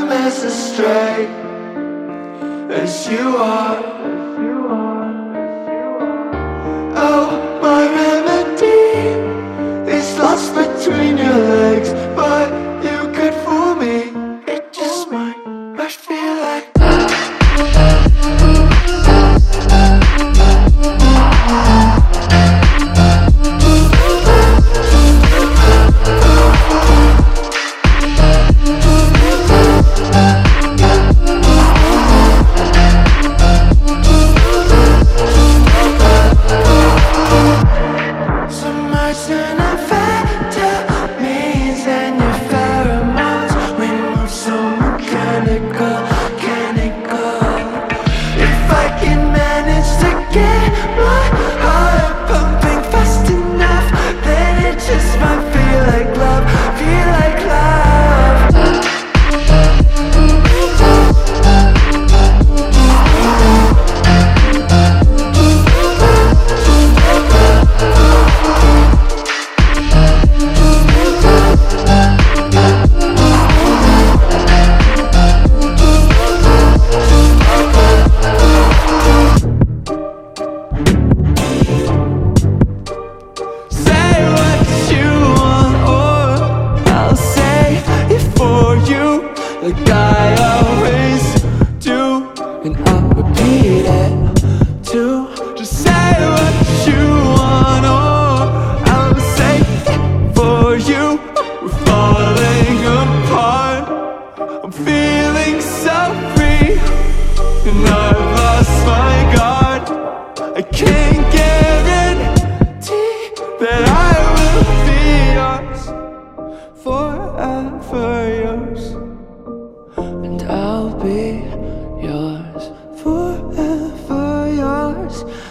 I'm as astray as you are. Oh, my remedy is lost between your legs, but you could fool me. It just might feel like like I always do, and I'll repeat it too. Just say what you want, or I'll say it for you. We're falling apart. I'm feeling so free, and I've lost my guard. I can't guarantee that I will be yours, forever yours. And I'll be yours, forever yours.